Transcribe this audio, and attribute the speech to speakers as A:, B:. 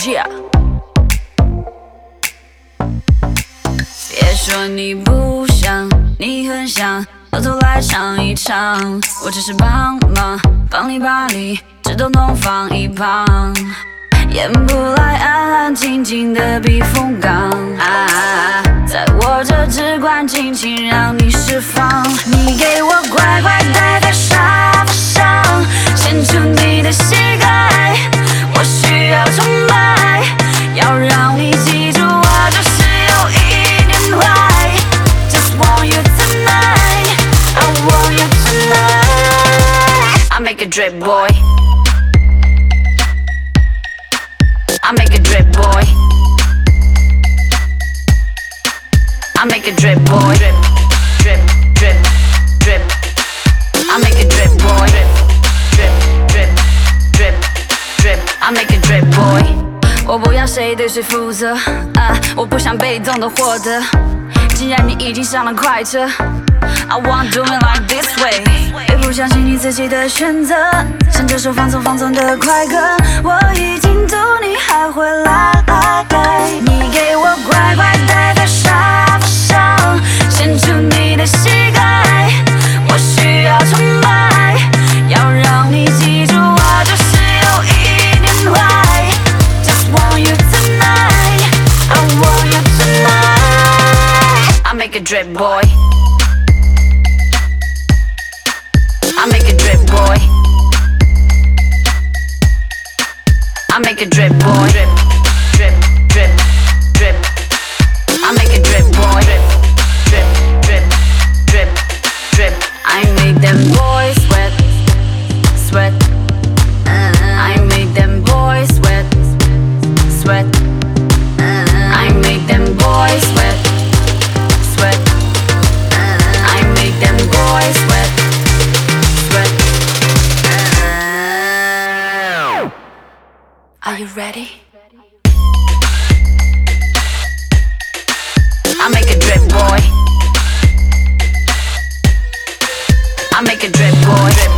A: Yeah。别说你不想，你很想，偷偷来尝一尝。我只是帮忙，帮你把理智都弄放一旁。演不来安安静静的避风港在我这只管尽情让你释放。你给我乖乖待在沙发上，牵住你的膝盖，我需要崇拜，要让你记住我就是有一点坏。Just want you tonight, I want you tonight. I make a drip boy, I make a drip boy, I make a drip boy, drip, drip, drip, drip. I make a drip boy, drip, drip, drip, drip, drip. I make a drip boy. 我不要谁对谁负责我不想被动的获得。既然你已经上了快车 I want do it like this way。 别不相信你自己的选择，像这首放纵放纵的快歌，我已经读你还会来。你给我乖乖待在沙发上，牵住你的膝盖，我需要崇拜，要让你记住我就是有一点坏。 Just want you tonight, I want you tonight. I make a drip boy, I make a drip boy, I make a drip boy, drip, drip, drip, drip. I make a drip boy, drip, drip, drip, drip, drip. I make them boys sweat, sweat. I make them boys sweat, sweat. I make them boys sweat, sweat. I make them boys sweat, sweat. Are you ready? I make a drip boy, I make a drip boy, drip.